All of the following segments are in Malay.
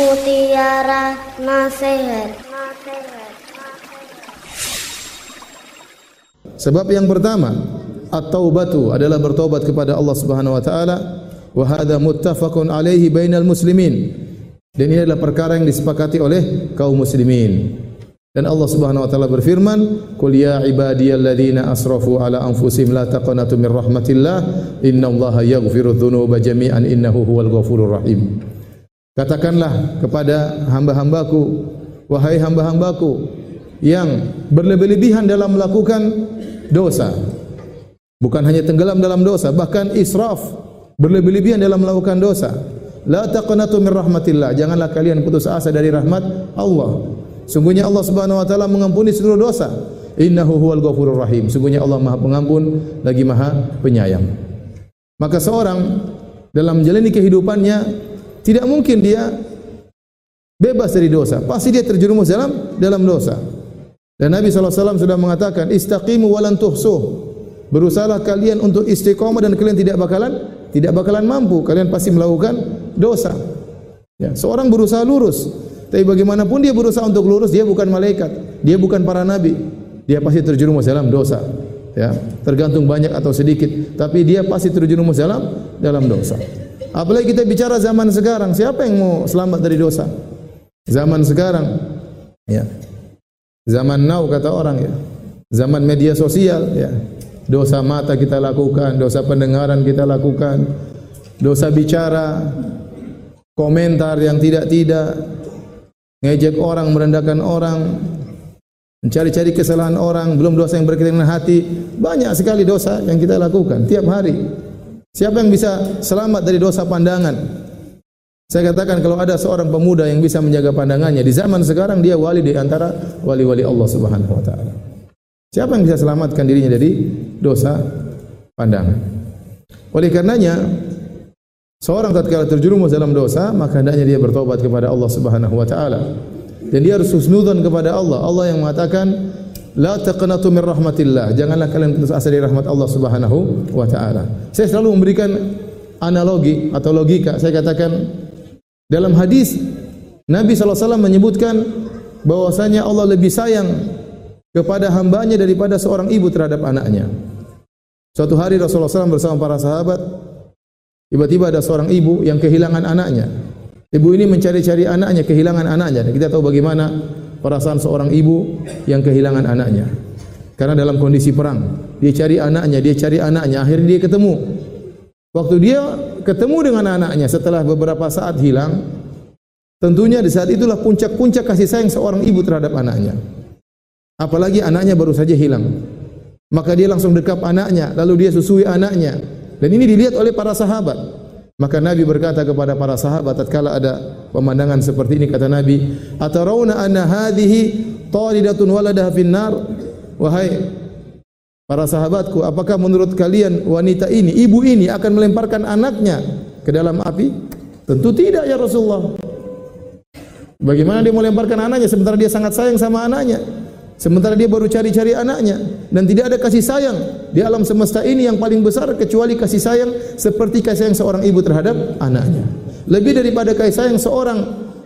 Mutiara Nasihat. Sebab yang pertama, at-taubatu adalah bertobat kepada Allah Subhanahu wa taala, wa hadza muttafaqun alaihi bainal muslimin. Dan ini adalah perkara yang disepakati oleh kaum muslimin. Dan Allah Subhanahu wa taala berfirman, "Qul ya ibadiyalladzina asrafu ala anfusihim la taqnatu min rahmatillah, innallaha yaghfiru dzunuba jami'an innahu huwal ghafurur rahim." Katakanlah kepada hamba-hambaku, wahai hamba-hambaku yang berlebih-lebihan dalam melakukan dosa. Bukan hanya tenggelam dalam dosa, bahkan israf, berlebih-lebihan dalam melakukan dosa. La taqnatu min rahmatillah, janganlah kalian putus asa dari rahmat Allah. Sungguhnya Allah Subhanahu wa taala mengampuni seluruh dosa. Innahu huwal ghafurur rahim. Sungguhnya Allah Maha Pengampun lagi Maha Penyayang. Maka seorang dalam menjalani kehidupannya tidak mungkin dia bebas dari dosa. Pasti dia terjerumus dalam dosa. Dan Nabi SAW sudah mengatakan, istaqimu walan tuhsuh. Berusahalah kalian untuk istiqomah dan kalian tidak bakalan mampu. Kalian pasti melakukan dosa. Ya, seorang berusaha lurus, tapi bagaimanapun dia berusaha untuk lurus, dia bukan malaikat, dia bukan para nabi. Dia pasti terjerumus dalam dosa. Ya, tergantung banyak atau sedikit, tapi dia pasti terjerumus dalam dosa. Apalagi kita bicara zaman sekarang, siapa yang mau selamat dari dosa? Zaman sekarang, ya. Zaman now kata orang, ya. Zaman media sosial, ya. Dosa mata kita lakukan, dosa pendengaran kita lakukan, dosa bicara, komentar yang tidak-tidak, ngejek orang, merendahkan orang, mencari-cari kesalahan orang, belum dosa yang berkaitan dengan hati. Banyak sekali dosa yang kita lakukan tiap hari. Siapa yang bisa selamat dari dosa pandangan? Saya katakan kalau ada seorang pemuda yang bisa menjaga pandangannya di zaman sekarang, dia wali di antara wali-wali Allah Subhanahu wa taala. Siapa yang bisa selamatkan dirinya dari dosa pandangan? Oleh karenanya, seorang tatkala terjerumus dalam dosa, maka hendaknya dia bertobat kepada Allah Subhanahu wa taala. Dan dia harus husnudzon kepada Allah. Allah yang mengatakan, la taqnatu min rahmatillah. Janganlah kalian putus asa dari rahmat Allah Subhanahu wa taala. Saya selalu memberikan analogi atau logika. Saya katakan dalam hadis Nabi SAW menyebutkan bahwasanya Allah lebih sayang kepada hambanya daripada seorang ibu terhadap anaknya. Suatu hari Rasulullah SAW bersama para sahabat, tiba-tiba ada seorang ibu yang kehilangan anaknya. Ibu ini mencari-cari anaknya, kehilangan anaknya. Dan kita tahu bagaimana perasaan seorang ibu yang kehilangan anaknya. Karena dalam kondisi perang, dia cari anaknya, akhirnya dia ketemu. Waktu dia ketemu dengan anaknya setelah beberapa saat hilang, tentunya di saat itulah puncak-puncak kasih sayang seorang ibu terhadap anaknya. Apalagi anaknya baru saja hilang. Maka dia langsung dekap anaknya, lalu dia susui anaknya. Dan ini dilihat oleh para sahabat. Maka Nabi berkata kepada para sahabat tatkala ada pemandangan seperti ini, kata Nabi, "Atarawna anna hadhihi talidatun waladaha finnar?" Wahai para sahabatku, apakah menurut kalian wanita ini, ibu ini akan melemparkan anaknya ke dalam api? Tentu tidak ya Rasulullah. Bagaimana dia melemparkan anaknya sementara dia sangat sayang sama anaknya? Sementara dia baru cari-cari anaknya dan tidak ada kasih sayang di alam semesta ini yang paling besar kecuali kasih sayang seperti kasih sayang seorang ibu terhadap anaknya. Lebih daripada kasih sayang seorang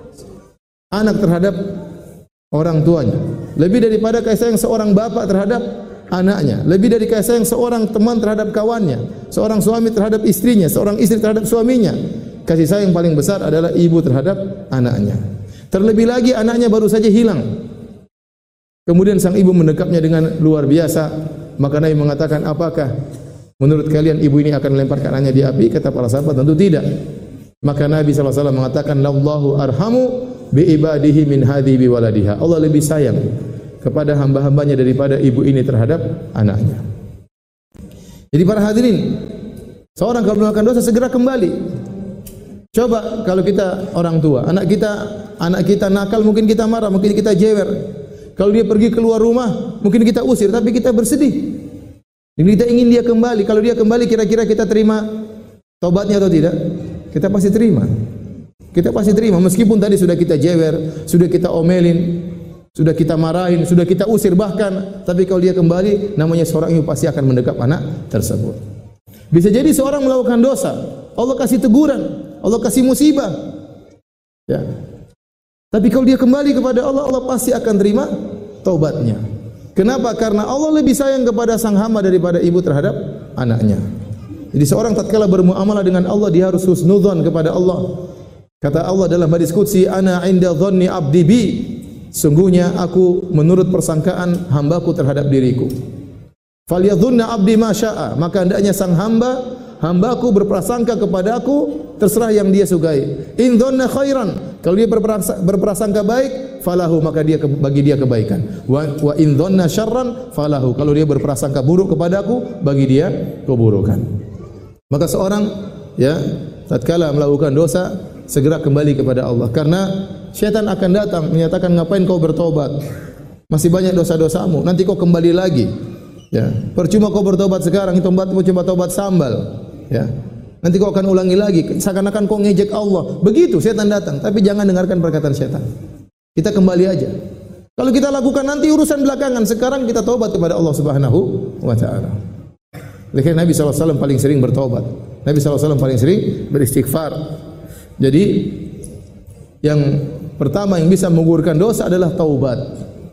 anak terhadap orang tuanya. Lebih daripada kasih sayang seorang bapak terhadap anaknya. Lebih dari kasih sayang seorang teman terhadap kawannya, seorang suami terhadap istrinya, seorang istri terhadap suaminya. Kasih sayang paling besar adalah ibu terhadap anaknya. Terlebih lagi anaknya baru saja hilang. Kemudian sang ibu mendekapnya dengan luar biasa. Maka Nabi mengatakan, apakah menurut kalian ibu ini akan melemparkan anaknya di api? Kata para sahabat, tentu tidak. Maka Nabi SAW mengatakan, Lallahu arhamu bi ibadihi min hadhi bi waladiha. Allah lebih sayang kepada hamba-hambanya daripada ibu ini terhadap anaknya. Jadi para hadirin, seorang kalau melakukan dosa segera kembali. Coba kalau kita orang tua, anak kita nakal, mungkin kita marah, mungkin kita jewer. Kalau dia pergi keluar rumah, mungkin kita usir, tapi kita bersedih. Dan kita ingin dia kembali. Kalau dia kembali, kira-kira kita terima tobatnya atau tidak? Kita pasti terima. Kita pasti terima, meskipun tadi sudah kita jewer, sudah kita omelin, sudah kita marahin, sudah kita usir bahkan. Tapi kalau dia kembali, namanya seorang ibu pasti akan mendekap anak tersebut. Bisa jadi seorang melakukan dosa, Allah kasih teguran, Allah kasih musibah. Ya. Tapi kalau dia kembali kepada Allah, Allah pasti akan terima taubatnya. Kenapa? Karena Allah lebih sayang kepada sang hamba daripada ibu terhadap anaknya. Jadi seorang tatkala bermuamalah dengan Allah, dia harus husnudzon kepada Allah. Kata Allah dalam hadis qudsi, ana 'inda dhanni 'abdi bi. Sungguhnya aku menurut persangkaan hambaku terhadap diriku. Falyadhunna 'abdi ma syaa. Maka hendaknya sang hambaku berprasangka kepadaku terserah yang dia sukai. In dhanna khairan. Kalau dia berprasangka baik, falahu, maka bagi dia kebaikan. Wa in dhanna syarran falahu. Kalau dia berprasangka buruk kepadaku, bagi dia keburukan. Maka seorang tatkala melakukan dosa, segera kembali kepada Allah, karena syaitan akan datang menyatakan, ngapain kau bertobat? Masih banyak dosa-dosamu, nanti kau kembali lagi. Percuma kau bertobat sekarang, itu cuma tobat sambal. Nanti kau akan ulangi lagi, seakan-akan kau ngejek Allah. Begitu syaitan datang, tapi jangan dengarkan perkataan syaitan. Kita kembali aja. Kalau kita lakukan nanti urusan belakangan, sekarang kita taubat kepada Allah Subhanahu wa taala. Karena Nabi SAW paling sering bertaubat. Nabi SAW paling sering beristighfar. Jadi yang pertama yang bisa menggugurkan dosa adalah taubat.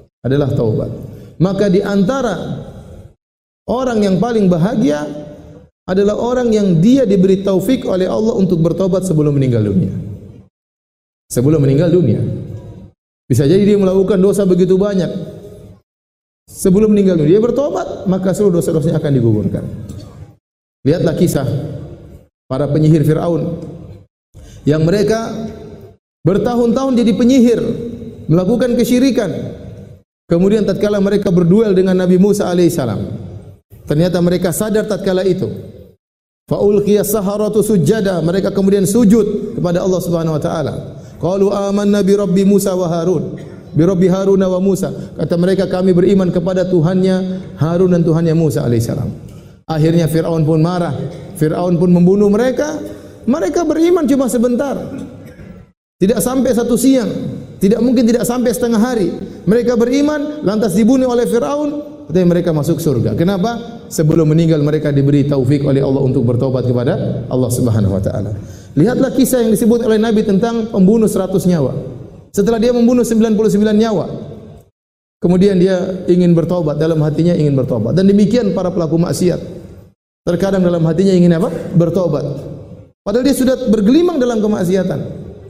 Maka di antara orang yang paling bahagia adalah orang yang dia diberi taufik oleh Allah untuk bertobat sebelum meninggal dunia. Sebelum meninggal dunia. Bisa jadi dia melakukan dosa begitu banyak. Sebelum meninggal dunia dia bertobat, maka seluruh dosa-dosanya akan digugurkan. Lihatlah kisah para penyihir Fir'aun yang mereka bertahun-tahun jadi penyihir, melakukan kesyirikan. Kemudian tatkala mereka berduel dengan Nabi Musa alaihissalam, ternyata mereka sadar tatkala itu. Faulqiyas saharatu sujada, mereka kemudian sujud kepada Allah Subhanahu wa taala. Qalu amanna bi rabbi Musa wa Harun, bi rabbi Harun wa Musa. Kata mereka, kami beriman kepada Tuhannya Harun dan Tuhannya Musa alaihissalam. Akhirnya Fir'aun pun marah. Fir'aun pun membunuh mereka. Mereka beriman cuma sebentar. Tidak sampai satu siang. Tidak mungkin tidak sampai setengah hari. Mereka beriman, lantas dibunuh oleh Fir'aun. Tapi mereka masuk surga. Kenapa? Sebelum meninggal mereka diberi taufik oleh Allah untuk bertobat kepada Allah Subhanahu wa taala. Lihatlah kisah yang disebut oleh Nabi tentang pembunuh 100 nyawa. Setelah dia membunuh 99 nyawa, kemudian dia ingin bertobat, dalam hatinya ingin bertobat. Dan demikian para pelaku maksiat. Terkadang dalam hatinya ingin apa? Bertobat. Padahal dia sudah bergelimang dalam kemaksiatan.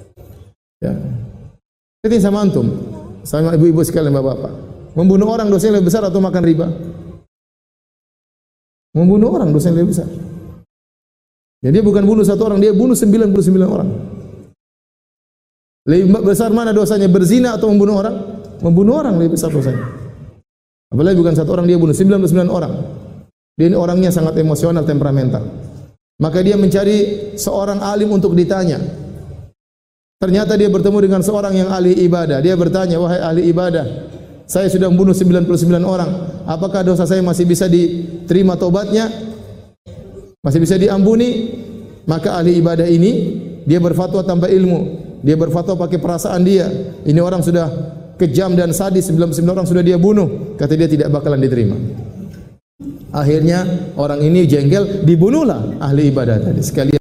Jadi sama antum, sama ibu-ibu sekalian, bapak-bapak. Membunuh orang dosanya lebih besar atau makan riba? Membunuh orang dosanya lebih besar. Jadi dia bukan bunuh satu orang, dia bunuh 99 orang. Lebih besar mana dosanya, berzina atau membunuh orang? Membunuh orang lebih besar dosanya. Apalagi bukan satu orang, dia bunuh 99 orang. Dia ini orangnya sangat emosional, temperamental. Maka dia mencari seorang alim untuk ditanya. Ternyata dia bertemu dengan seorang yang ahli ibadah. Dia bertanya, wahai ahli ibadah, saya sudah membunuh 99 orang. Apakah dosa saya masih bisa diterima tobatnya? Masih bisa diampuni? Maka ahli ibadah ini, dia berfatwa tanpa ilmu. Dia berfatwa pakai perasaan dia. Ini orang sudah kejam dan sadis, 99 orang sudah dia bunuh. Kata dia tidak bakalan diterima. Akhirnya orang ini jengkel, dibunuhlah ahli ibadah tadi. Sekalian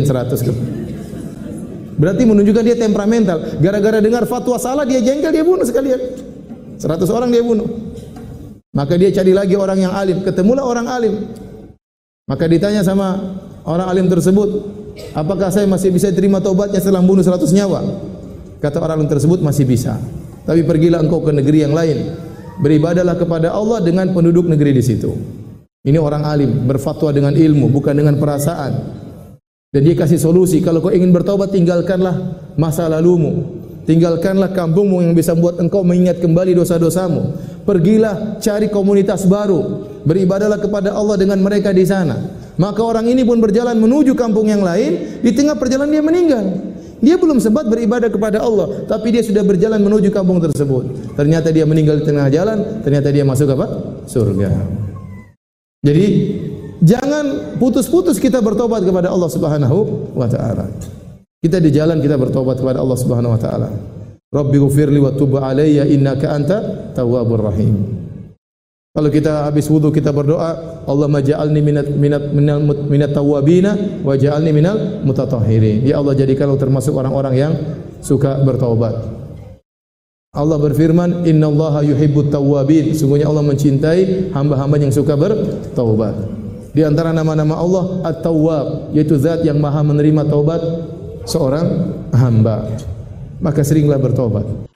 100. Berarti menunjukkan dia temperamental. Gara-gara dengar fatwa salah, dia jengkel, dia bunuh sekalian. 100 orang dia bunuh. Maka dia cari lagi orang yang alim. Ketemulah orang alim. Maka ditanya sama orang alim tersebut, apakah saya masih bisa terima taubatnya setelah membunuh 100 nyawa? Kata orang alim tersebut, masih bisa. Tapi pergilah engkau ke negeri yang lain. Beribadahlah kepada Allah dengan penduduk negeri di situ. Ini orang alim, berfatwa dengan ilmu, bukan dengan perasaan. Dan dia kasih solusi, kalau kau ingin bertaubat, tinggalkanlah masa lalumu. Tinggalkanlah kampungmu yang bisa membuat engkau mengingat kembali dosa-dosamu. Pergilah cari komunitas baru. Beribadahlah kepada Allah dengan mereka di sana. Maka orang ini pun berjalan menuju kampung yang lain. Di tengah perjalanan dia meninggal. Dia belum sempat beribadah kepada Allah, tapi dia sudah berjalan menuju kampung tersebut. Ternyata dia meninggal di tengah jalan. Ternyata dia masuk apa? Surga. Jadi jangan putus-putus kita bertobat kepada Allah Subhanahu wa taala. Kita di jalan kita bertobat kepada Allah Subhanahu wa taala. Rabbi ghfirli wa tub alayya innaka anta tawwabur rahim. Kalau kita habis wudu kita berdoa, Allahumma ja'alni minat tawwabina wa ja'alni minal mutatahhirin. Ya Allah, jadikanlah termasuk orang-orang yang suka bertaubat. Allah berfirman, "Innallaha yuhibbut tawwabin." Sungguhnya Allah mencintai hamba-hamba yang suka bertaubat. Di antara nama-nama Allah At-Tawwab, yaitu zat yang maha menerima taubat seorang hamba. Maka seringlah bertaubat.